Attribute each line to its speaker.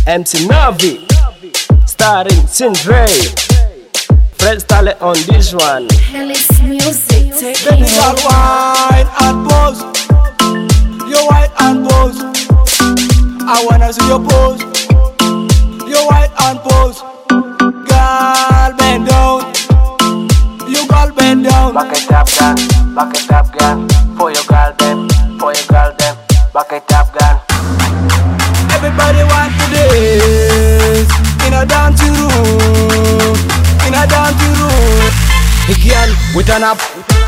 Speaker 1: MC Navi, starring Sindre. Fred Style on this one.
Speaker 2: Hellis Music, take
Speaker 3: Baby
Speaker 2: it
Speaker 3: girl, wine and pose. You white and pose. I wanna see your pose. You white and pose. Girl, bend down. You girl, bend down.
Speaker 4: Back it up, girl. Back it up, girl. For your girl, them. For your girl, them. Back it up, girl.
Speaker 3: Everybody want to dance in a dancing room. In a dancing room.
Speaker 1: Girl, we turn up.